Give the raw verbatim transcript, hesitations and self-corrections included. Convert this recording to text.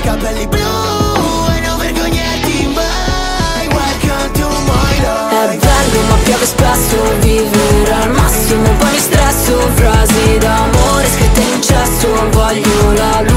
capelli blu e non vergognarti mai. Welcome to my life. È bello ma piove spesso, vivere al massimo poi mi stresso. Frasi d'amore scritte in un cesso, voglio la